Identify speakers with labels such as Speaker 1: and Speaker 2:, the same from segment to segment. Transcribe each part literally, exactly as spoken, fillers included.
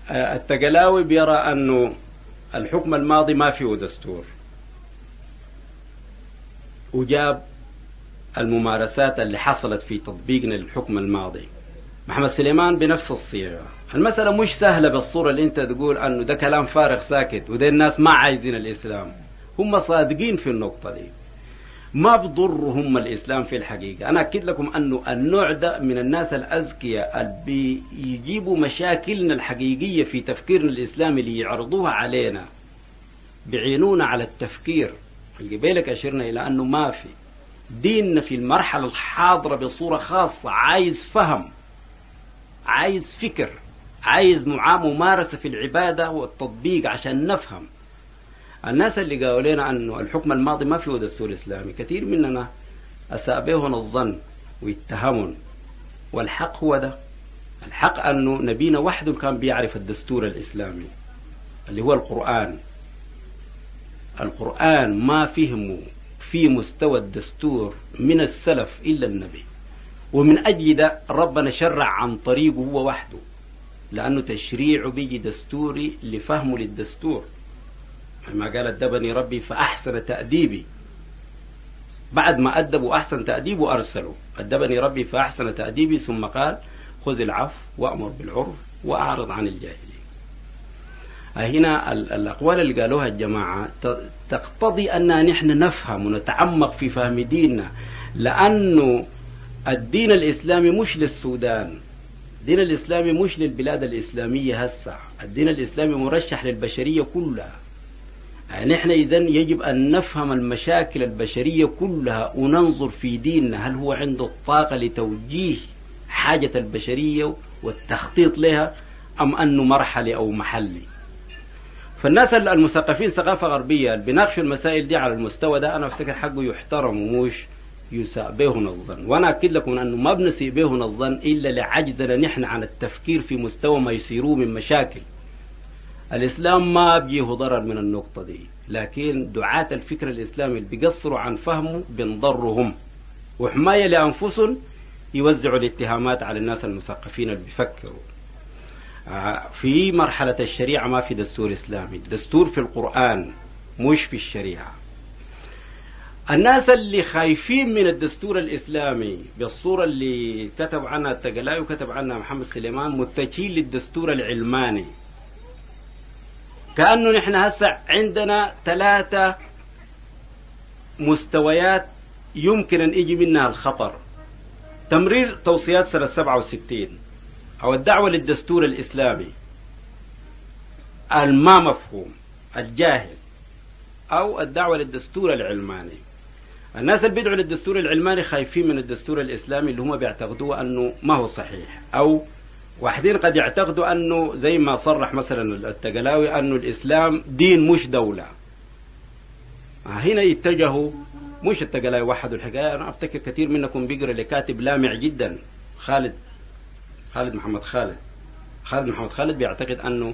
Speaker 1: التقلاوي بيرى أنه الحكم الماضي ما فيه دستور، وجاب الممارسات اللي حصلت في تطبيقنا للحكم الماضي. محمد سليمان بنفس الصيغة. المسألة مش سهلة بالصورة اللي انت تقول انه ده كلام فارغ ساكت وده الناس ما عايزين الإسلام. هم صادقين في النقطة دي، ما بضرهم الإسلام في الحقيقة. أنا أكد لكم أنه النوع ده من الناس الأذكياء اللي بيجيبوا مشاكلنا الحقيقية في تفكيرنا الإسلامي اللي يعرضوها علينا بعينونا على التفكير. القبيلك أشرنا إلى أنه ما في ديننا في المرحلة الحاضرة بصورة خاصة عايز فهم، عايز فكر، عايز ممارسة في العبادة والتطبيق عشان نفهم. الناس اللي قالوا لنا أنه الحكم الماضي ما فيه دستور إسلامي كثير مننا أساء بهم الظن ويتهمون، والحق هو ده. الحق أنه نبينا وحده كان بيعرف الدستور الإسلامي اللي هو القرآن. القرآن ما فهمه في مستوى الدستور من السلف إلا النبي، ومن أجل ده ربنا شرع عن طريقه هو وحده، لأنه تشريعه بيجي دستوري لفهمه للدستور. ما قال أدبني ربي فأحسن تأديبي، بعد ما أدبوا أحسن تأديبه أرسلوا أدبني ربي فأحسن تأديبي، ثم قال خذ العفو وأمر بالعرف وأعرض عن الجاهلين. هنا الأقوال اللي قالوها الجماعة تقتضي أننا نحن نفهم ونتعمق في فهم ديننا، لأنه الدين الإسلامي مش للسودان، الدين الإسلامي مش للبلاد الإسلامية هسه، الدين الإسلامي مرشح للبشرية كلها. يعني نحن إذن يجب أن نفهم المشاكل البشرية كلها وننظر في ديننا هل هو عنده الطاقة لتوجيه حاجة البشرية والتخطيط لها، أم أنه مرحلي أو محلي. فالناس المثقفين ثقافة غربية اللي بيناقشوا المسائل دي على المستوى ده أنا أفتكر حقه يحترم ومش يساء بهن الظن. وأنا أكد لكم أنه ما بنسيء بهن الظن إلا لعجزنا نحن عن التفكير في مستوى ما يصيروه من مشاكل. الإسلام ما بيجيه ضرر من النقطة دي، لكن دعاة الفكر الإسلامي اللي بيقصروا عن فهمه بنضرهم، وحماية لأنفسهم يوزعوا الاتهامات على الناس المثقفين اللي بيفكروا. في مرحلة الشريعة ما في دستور إسلامي، الدستور في القرآن مش في الشريعة. الناس اللي خايفين من الدستور الإسلامي بالصورة اللي كتب عنها التقلاوي وكتب عنها محمد سليمان متجهين للدستور العلماني، كأنه نحن هسه عندنا ثلاثة مستويات يمكن أن يجي منها الخطر. تمرير توصيات سنة سبعة وستين أو الدعوة للدستور الإسلامي الما مفهوم الجاهل، أو الدعوة للدستور العلماني. الناس اللي بيدعوا للدستور العلماني خايفين من الدستور الإسلامي اللي هم بيعتقدوه أنه ما هو صحيح، أو واحدين قد يعتقدوا أنه زي ما صرح مثلا التقلاوي أنه الإسلام دين مش دولة. هنا يتجهوا، مش التقلاوي وحدوا الحكاية. أنا أفتكر كثير منكم بيقرأ لكاتب لامع جدا خالد خالد محمد خالد خالد محمد خالد بيعتقد أنه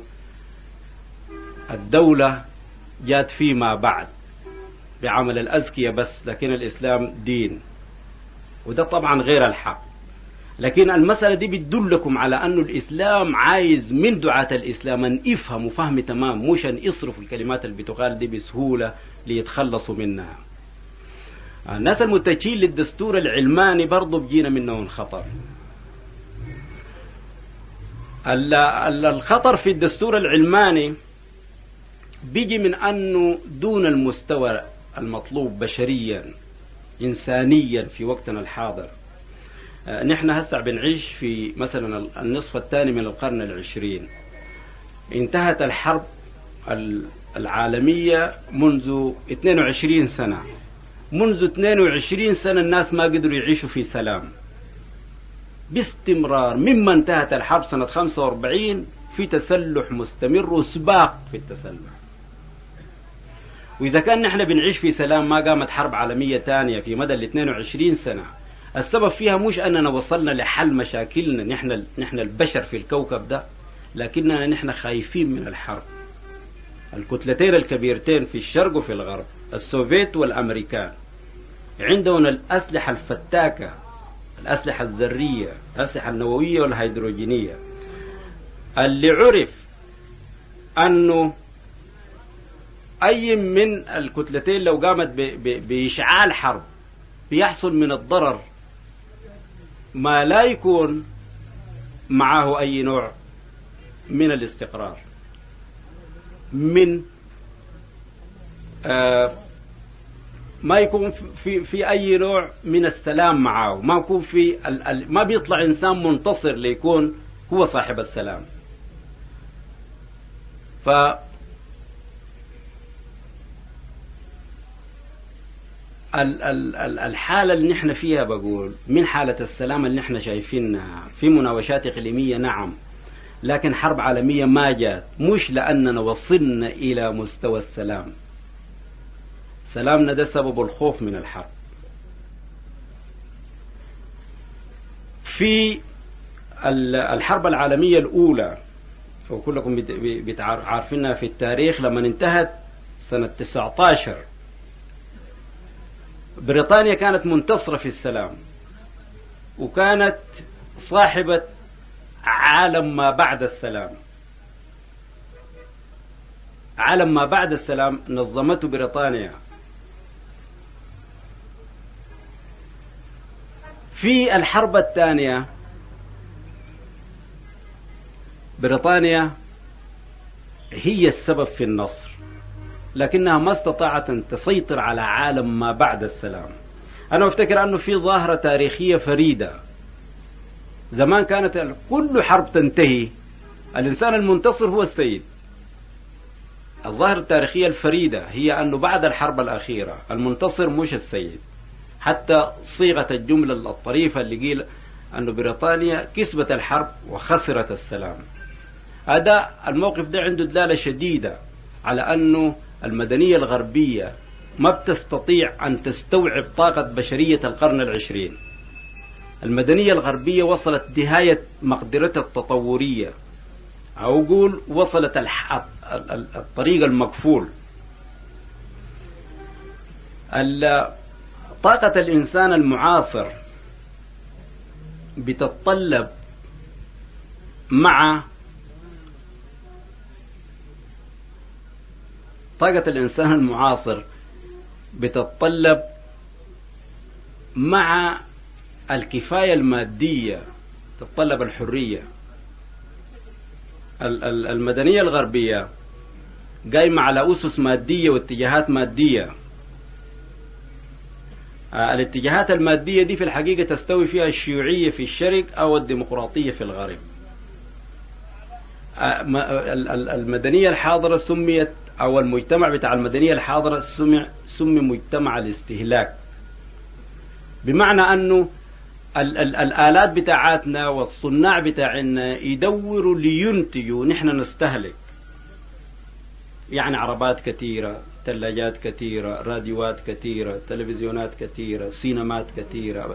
Speaker 1: الدولة جات فيما بعد بعمل الأزكية بس، لكن الإسلام دين، وده طبعا غير الحق. لكن المسألة دي بتدلكم على أنه الإسلام عايز من دعاة الإسلام أن يفهموا فهم تمام، مش أن يصرفوا الكلمات اللي بتقال دي بسهولة ليتخلصوا منها. الناس المتجهين للدستور العلماني برضو بجينا منهم خطر. الخطر في الدستور العلماني بيجي من أنه دون المستوى المطلوب بشريا إنسانيا في وقتنا الحاضر. نحن هسه بنعيش في مثلا النصف الثاني من القرن العشرين، انتهت الحرب العالمية منذ اثنين وعشرين سنة. منذ اثنين وعشرين سنة الناس ما قدروا يعيشوا في سلام باستمرار. مما انتهت الحرب سنة خمسة وأربعين في تسلح مستمر وسباق في التسلح. وإذا كان نحن بنعيش في سلام ما قامت حرب عالمية ثانية في مدى ال اثنين وعشرين سنة، السبب فيها مش أننا وصلنا لحل مشاكلنا نحن نحن البشر في الكوكب ده، لكننا نحن خايفين من الحرب. الكتلتين الكبيرتين في الشرق وفي الغرب، السوفيت والأمريكان، عندهم الأسلحة الفتاكة، الأسلحة الذرية، الأسلحة النووية والهيدروجينية. اللي عرف أنه أي من الكتلتين لو قامت بإشعال حرب بيحصل من الضرر ما لا يكون معه أي نوع من الاستقرار، من آه ما يكون في في أي نوع من السلام معه، ما يكون في ال ال ما بيطلع إنسان منتصر ليكون هو صاحب السلام. ف الحالة اللي نحن فيها بقول من حالة السلام اللي نحن شايفينها في مناوشات إقليمية نعم، لكن حرب عالمية ما جات، مش لأننا وصلنا إلى مستوى السلام. سلامنا ده سبب الخوف من الحرب. في الحرب العالمية الأولى وكلكم عارفينها في التاريخ، لما انتهت سنة تسعة عشر بريطانيا كانت منتصرة في السلام، وكانت صاحبة عالم ما بعد السلام. عالم ما بعد السلام نظمته بريطانيا. في الحرب الثانية بريطانيا هي السبب في النصر، لكنها ما استطاعت أن تسيطر على عالم ما بعد السلام. أنا أفتكر أنه في ظاهرة تاريخية فريدة. زمان كانت كل حرب تنتهي الإنسان المنتصر هو السيد. الظاهرة التاريخية الفريدة هي أنه بعد الحرب الأخيرة المنتصر مش السيد. حتى صيغة الجملة الطريفة اللي قيل أنه بريطانيا كسبت الحرب وخسرت السلام. هذا الموقف ده عنده دلالة شديدة على أنه المدنية الغربية ما بتستطيع أن تستوعب طاقة بشرية القرن العشرين. المدنية الغربية وصلت نهاية مقدرتها التطورية، أو أقول وصلت الطريق المقفول. طاقة الإنسان المعاصر بتتطلب مع طاقة الإنسان المعاصر بتتطلب مع الكفاية المادية تتطلب الحرية. المدنية الغربية قايمة على أسس مادية واتجاهات مادية. الاتجاهات المادية دي في الحقيقة تستوي فيها الشيوعية في الشرق أو الديمقراطية في الغرب. المدنية الحاضرة سميت أو المجتمع بتاع المدنية الحاضرة سمي, سمي مجتمع الاستهلاك، بمعنى أنه ال ال الآلات بتاعتنا والصناع بتاعنا يدوروا لينتجوا، نحن نستهلك. يعني عربات كثيرة، ثلاجات كثيرة، راديوات كثيرة، تلفزيونات كثيرة، سينمات كثيرة.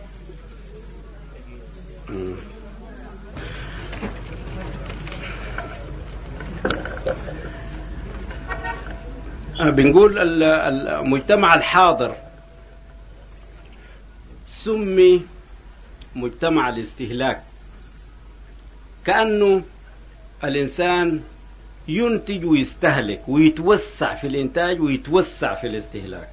Speaker 1: بنقول المجتمع الحاضر سمي مجتمع الاستهلاك، كأنه الإنسان ينتج ويستهلك ويتوسع في الإنتاج ويتوسع في الاستهلاك.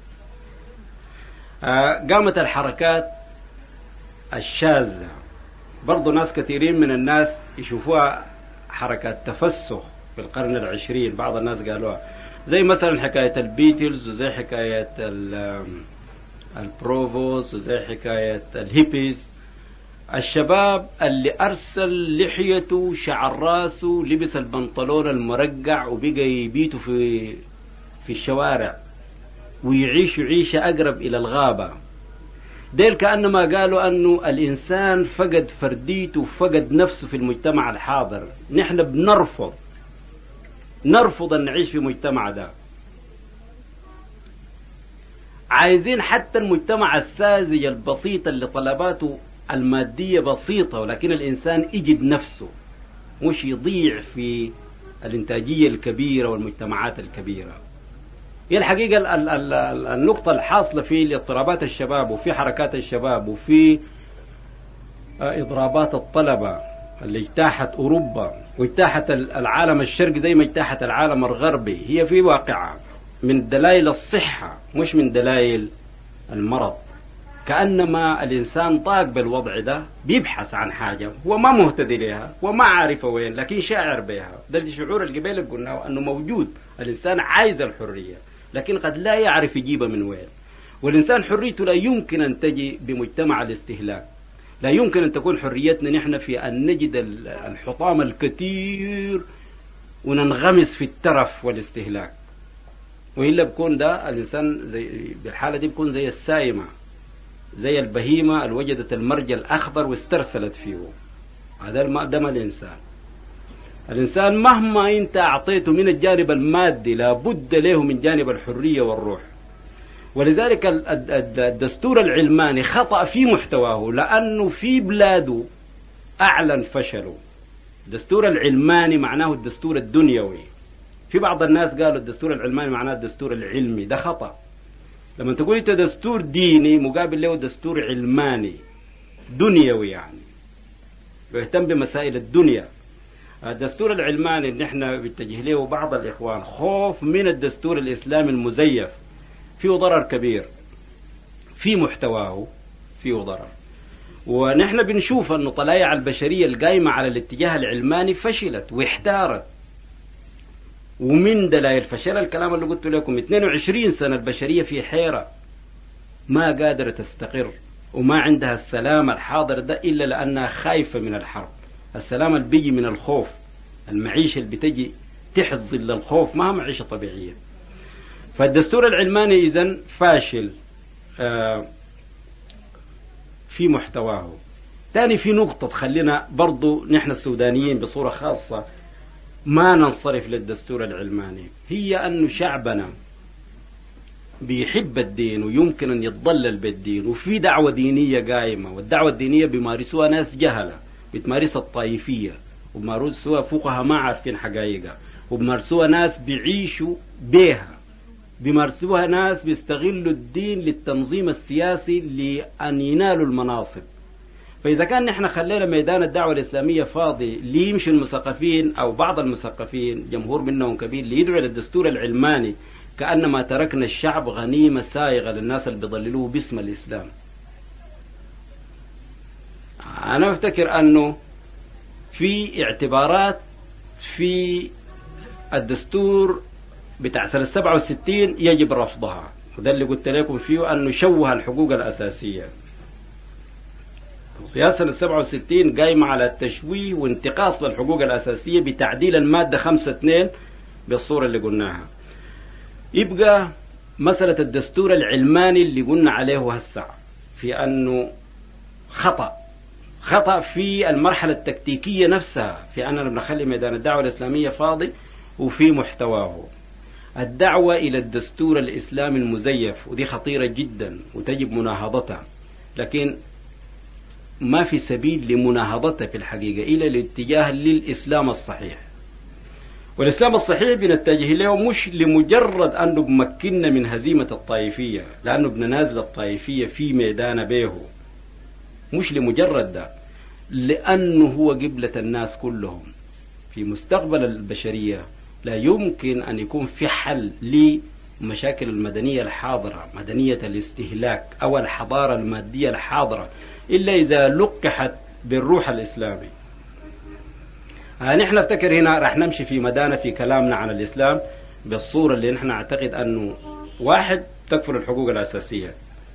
Speaker 1: قامت الحركات الشاذة، برضو ناس كثيرين من الناس يشوفوها حركات تفسخ في القرن العشرين. بعض الناس قالوها زي مثلا حكاية البيتلز، وزي حكاية البروفوس، وزي حكاية الهيبيز. الشباب اللي أرسل لحيته شعر راسه، لبس البنطلون المرقع وبقى يبيتوا في في الشوارع ويعيشوا عيشة أقرب إلى الغابة. ديل كأنما قالوا أنه الإنسان فقد فرديته وفقد نفسه في المجتمع الحاضر. نحن بنرفض نرفض أن نعيش في مجتمع ده. عايزين حتى المجتمع الساذج البسيط اللي طلباته المادية بسيطة، ولكن الإنسان يجد نفسه، مش يضيع في الإنتاجية الكبيرة والمجتمعات الكبيرة. هي الحقيقة ال ال ال النقطة الحاصلة في اضطرابات الشباب وفي حركات الشباب وفي إضرابات الطلبة اللي اجتاحت أوروبا واجتاحت العالم الشرقي زي ما اجتاحت العالم الغربي، هي في واقعها من دلائل الصحة مش من دلائل المرض. كأنما الإنسان طاق بالوضع ده، بيبحث عن حاجة هو ما مهتدي لها وما عارف وين، لكن شاعر بها. ده الشعور اللي قبل قلناه أنه موجود. الإنسان عايز الحرية لكن قد لا يعرف يجيبها من وين. والإنسان حريته لا يمكن أن تجي بمجتمع الاستهلاك، لا يمكن أن تكون حريتنا نحن في أن نجد الحطام الكثير وننغمس في الترف والاستهلاك، وإلا بكون ده الإنسان زي بالحالة دي بكون زي السائمة، زي البهيمة اللي وجدت المرج الأخضر واسترسلت فيه. هذا ده ما الإنسان. الإنسان مهما أنت أعطيته من الجانب المادي لابد له من جانب الحرية والروح. ولذلك الدستور العلماني خطأ في محتواه، لأنه في بلاده أعلن فشله. الدستور العلماني معناه الدستور الدنيوي. في بعض الناس قالوا الدستور العلماني معناه الدستور العلمي، ده خطأ. لما تقول انت دستور ديني مقابل له دستور علماني دنيوي، يعني بيهتم بمسائل الدنيا. الدستور العلماني اللي احنا بيتجه له بعض الإخوان خوف من الدستور الإسلامي المزيف، فيه ضرر كبير في محتواه، فيه ضرر. ونحن بنشوف أن طلائع البشرية القائمة على الاتجاه العلماني فشلت واحتارت. ومن دلائل فشل الكلام اللي قلت لكم اثنين وعشرين سنة البشرية في حيرة، ما قادرة تستقر وما عندها السلام الحاضر ده إلا لأنها خايفة من الحرب. السلام اللي بيجي من الخوف، المعيشة اللي بتجي تحت ظل الخوف ما هي معيشة طبيعية. فالدستور العلماني إذن فاشل في محتواه. ثاني في نقطة تخلينا برضو نحن السودانيين بصورة خاصة ما ننصرف للدستور العلماني، هي أن شعبنا بيحب الدين ويمكن أن يتضلل بالدين، وفي دعوة دينية قائمة، والدعوة الدينية بيمارسوها ناس جهلة، بتمارسها الطائفية، وبيمارسوها فقهاء ما عارفين حقائقها، وبيمارسوها ناس بيعيشوا بيها، بيمارسوها ناس بيستغلوا الدين للتنظيم السياسي لأن ينالوا المناصب. فإذا كان نحن خلينا ميدان الدعوة الإسلامية فاضي ليمشي المثقفين أو بعض المثقفين جمهور منهم كبير ليدعوا للدستور العلماني، كأنما تركنا الشعب غنيمة سائغة للناس اللي بيضللوه باسم الإسلام. أنا أفتكر أنه في اعتبارات في الدستور بتاع سنة سبعة وستين يجب رفضها، وده اللي قلت لكم فيه أنه شوه الحقوق الأساسية. سياسة سبعة وستين قايمة على التشويه وانتقاص للحقوق الأساسية بتعديل المادة خمسة اثنين بالصورة اللي قلناها. يبقى مسألة الدستور العلماني اللي قلنا عليه هسه في أنه خطأ خطأ في المرحلة التكتيكية نفسها، في أننا بنخلي ميدان الدعوة الإسلامية فاضي وفي محتواه. الدعوة إلى الدستور الإسلامي المزيف ودي خطيرة جدا وتجب مناهضتها، لكن ما في سبيل لمناهضتها في الحقيقة إلا الاتجاه للإسلام الصحيح. والإسلام الصحيح بنتجه له مش لمجرد أنه بمكننا من هزيمة الطائفية، لأنه بننازل الطائفية في ميدان بيه، مش لمجرد ده، لأنه هو قبلة الناس كلهم في مستقبل البشرية. لا يمكن أن يكون في حل لمشاكل المدنية الحاضرة، مدنية الاستهلاك أو الحضارة المادية الحاضرة، إلا إذا لقحت بالروح الإسلامي. آه نحن نفتكر هنا رح نمشي في مدانا في كلامنا عن الإسلام بالصورة اللي نحن نعتقد أنه واحد تكفر الحقوق الأساسية،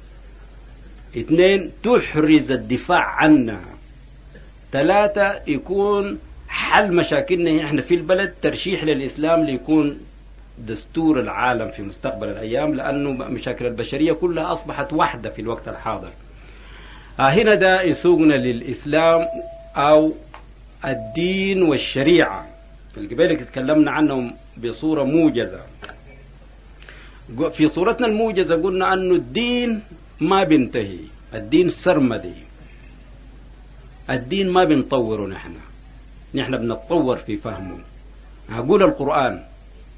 Speaker 1: اثنين تحرز الدفاع عنها، ثلاثة يكون حل مشاكلنا احنا في البلد ترشيح للإسلام ليكون دستور العالم في مستقبل الأيام، لأنه مشاكل البشرية كلها أصبحت واحدة في الوقت الحاضر. آه هنا ده يسوقنا للإسلام أو الدين والشريعة. القبيلة تكلمنا عنهم بصورة موجزة. في صورتنا الموجزة قلنا أنه الدين ما بينتهي، الدين سرمدي، الدين ما بنطوره، نحن نحن بنتطور في فهمه. أقول القرآن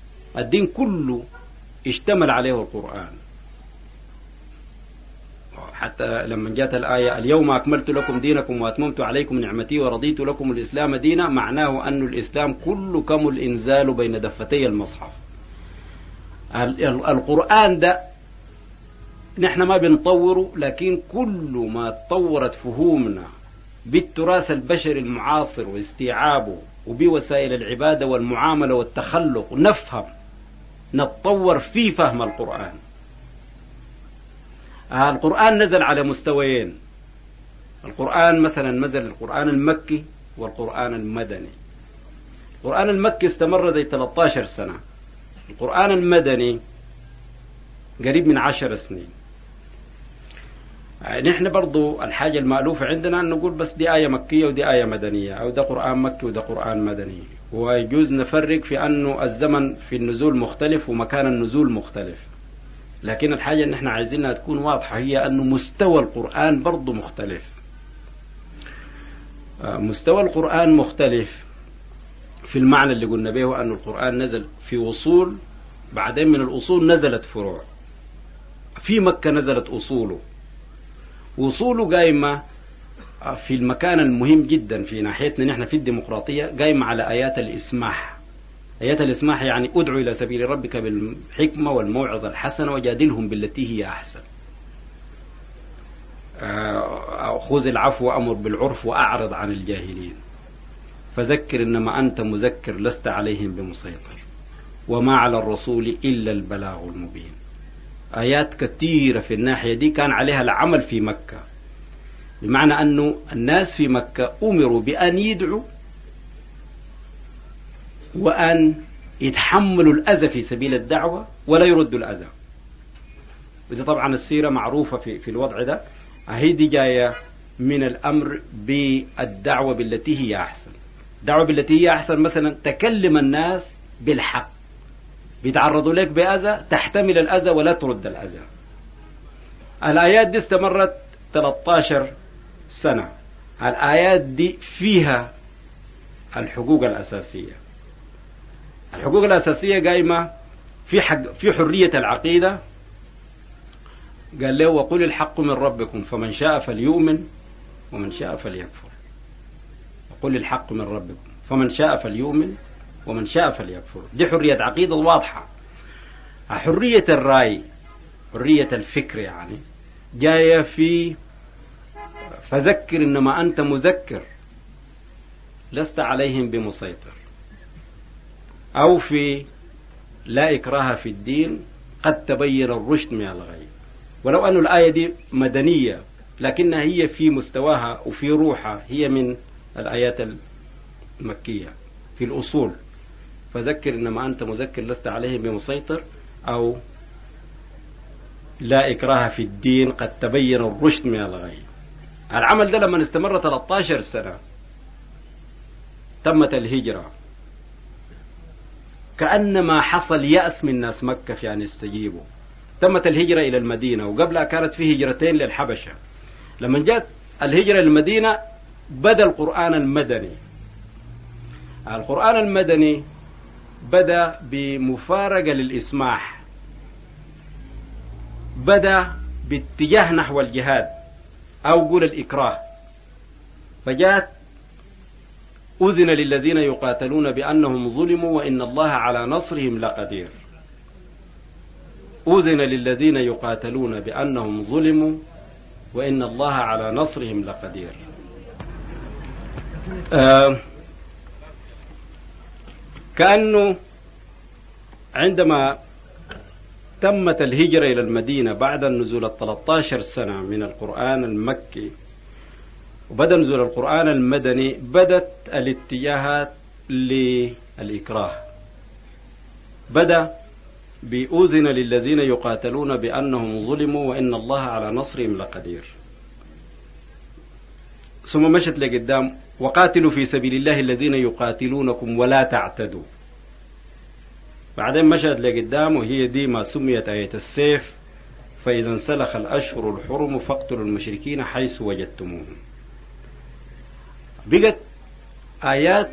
Speaker 1: الدين كله اشتمل عليه القرآن، حتى لما جاءت الآية اليوم أكملت لكم دينكم وأتممت عليكم نعمتي ورضيت لكم الإسلام دينا، معناه أن الإسلام كله كم الإنزال بين دفتي المصحف. القرآن ده نحن ما بنطوره، لكن كل ما تطورت فهومنا بالتراث البشري المعاصر واستيعابه وبوسائل العبادة والمعاملة والتخلق نفهم نتطور في فهم القرآن. القرآن نزل على مستويين. القرآن مثلا نزل القرآن المكي والقرآن المدني. القرآن المكي استمر زي ثلاثة عشر سنة. القرآن المدني قريب من عشر سنين. نحن برضو الحاجة المألوفة عندنا أن نقول بس دي آية مكية ودي آية مدنية، أو ده قرآن مكي وده قرآن مدني، ويجوز نفرق في أنه الزمن في النزول مختلف ومكان النزول مختلف. لكن الحاجة أن احنا عايزينها تكون واضحة هي أنه مستوى القرآن برضو مختلف. مستوى القرآن مختلف في المعنى اللي قلنا به، أن القرآن نزل في وصول، بعدين من الأصول نزلت فروع. في مكة نزلت أصوله، وصوله قايمة في المكان المهم جدا في ناحيتنا نحن في الديمقراطية، قايمة على آيات الإسماح. آيات الإسماح يعني ادعو إلى سبيل ربك بالحكمة والموعظة الحسنة وجادلهم بالتي هي أحسن. خذ العفو وأمر بالعرف وأعرض عن الجاهلين، فذكر إنما أنت مذكر لست عليهم بمسيطر، وما على الرسول إلا البلاغ المبين. آيات كثيرة في الناحية دي كان عليها العمل في مكة، بمعنى أنه الناس في مكة أمروا بأن يدعوا وأن يتحملوا الأذى في سبيل الدعوة ولا يردوا الأذى. وده طبعا السيرة معروفة في, في الوضع ده. هي دي جاية من الأمر بالدعوة بالتي هي أحسن. دعوة بالتي هي أحسن مثلا تكلم الناس بالحق، بيتعرضوا لك بأذى تحتمل الأذى ولا ترد الأذى. الآيات دي استمرت ثلاثة عشر سنة. الآيات دي فيها الحقوق الأساسية. الحقوق الأساسية قايمة في حق في حرية العقيدة. قال له وقل الحق من ربكم فمن شاء فليؤمن ومن شاء فليكفر. وقل الحق من ربكم فمن شاء فليؤمن ومن شاء فليكفر. دي حرية عقيدة واضحة. حرية الرأي، حرية الفكر يعني جاية في فذكر إنما أنت مذكر لست عليهم بمسيطر، أو في لا إكراه في الدين قد تبين الرشد من الغي. ولو أن الآية دي مدنية لكنها هي في مستواها وفي روحها هي من الآيات المكية في الأصول. فذكر إنما أنت مذكر لست عليهم بمسيطر، أو لا إكراه في الدين قد تبين الرشد من الغي. العمل ده لما استمر ثلاثة عشر سنة تمت الهجرة، كأنما حصل يأس من ناس مكة في أن يستجيبوا. تمت الهجرة إلى المدينة، وقبلها كانت في هجرتين للحبشة. لما جاءت الهجرة للمدينة بدأ القرآن المدني. القرآن المدني بدأ بمفارقة للإسماح، بدأ باتجاه نحو الجهاد أو قول الإكراه. فجاءت أذن للذين يقاتلون بأنهم ظلموا وإن الله على نصرهم لقدير. أذن للذين يقاتلون بأنهم ظلموا وإن الله على نصرهم لقدير. آه كأنه عندما تمت الهجرة إلى المدينة بعد النزول الثلاثة عشر سنة من القرآن المكي وبدأ نزول القرآن المدني، بدت الاتجاهات للإكراه. بدأ بأذن للذين يقاتلون بأنهم ظلموا وإن الله على نصرهم لقدير. ثم مشت لقدام وقاتلوا في سبيل الله الذين يقاتلونكم ولا تعتدوا. بعدين مشت لقدام وهي دي ما سميت آية السيف، فإذا انسلخ الأشهر الحرم فاقتلوا المشركين حيث وجدتموهم. بقت آيات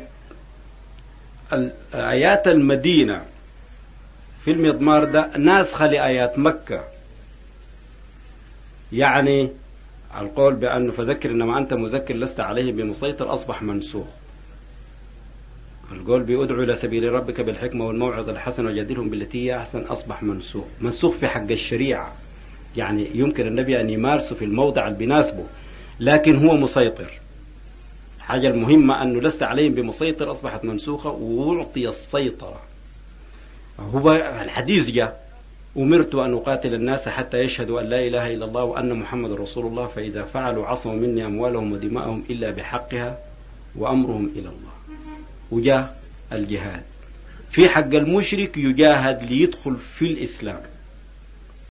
Speaker 1: آيات المدينة في المضمار ده ناسخة لآيات مكة. يعني القول بأنه فذكر إنما أنت مذكر لست عليه بمسيطر أصبح منسوخ. القول بأدعو إلى سبيل ربك بالحكمة والموعظة الحسنة وجادلهم بالتي هي أحسن أصبح منسوخ. منسوخ في حق الشريعة، يعني يمكن النبي أن يمارسه في الموضع اللي بيناسبه، لكن هو مسيطر. الحاجة المهمة أنه لست عليهم بمسيطر أصبحت منسوخة وأعطي السيطرة. هو الحديث جاء أمرت أن أقاتل الناس حتى يشهدوا أن لا إله إلا الله وأن محمد رسول الله فإذا فعلوا عصموا مني أموالهم ودماءهم إلا بحقها وأمرهم إلى الله. وجاء الجهاد في حق المشرك يجاهد ليدخل في الإسلام.